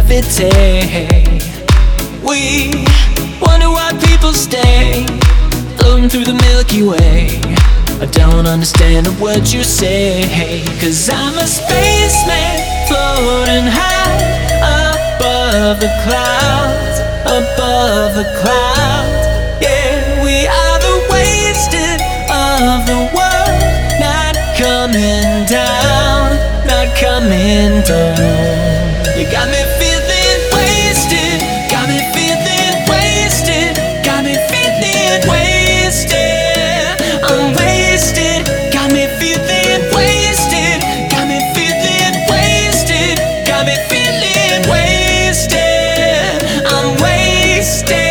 levitate. We wonder why people stay floating through the Milky Way. I don't understand a word you say, 'cause I'm a spaceman floating high above the clouds, above the clouds. Yeah, we are the wasted of the world, not coming down, not coming down. You got me feeling wasted, got me feeling wasted, got me feeling wasted. I'm wasted, got me feeling wasted, got me feeling wasted, got me feeling wasted. I'm wasted.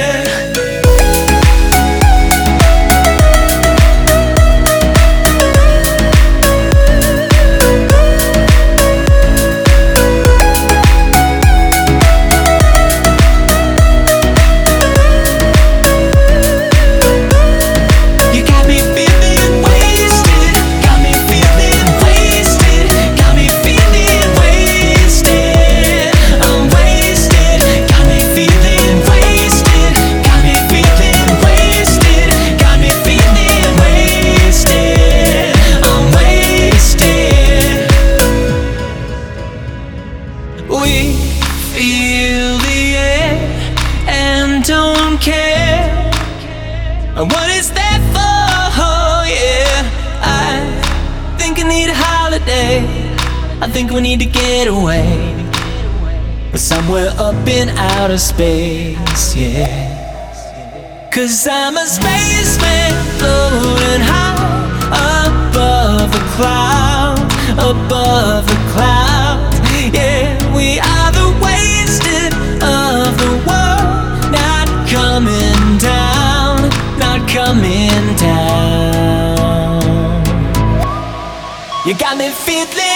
We feel the air and don't care. And what is that for? Yeah, I think I need a holiday. I think we need to get away, but somewhere up in outer space, yeah. 'Cause I'm a spaceman floating high above the clouds, above the clouds. Yeah, we are the wasted of the world, not coming down, not coming down. You got me feeling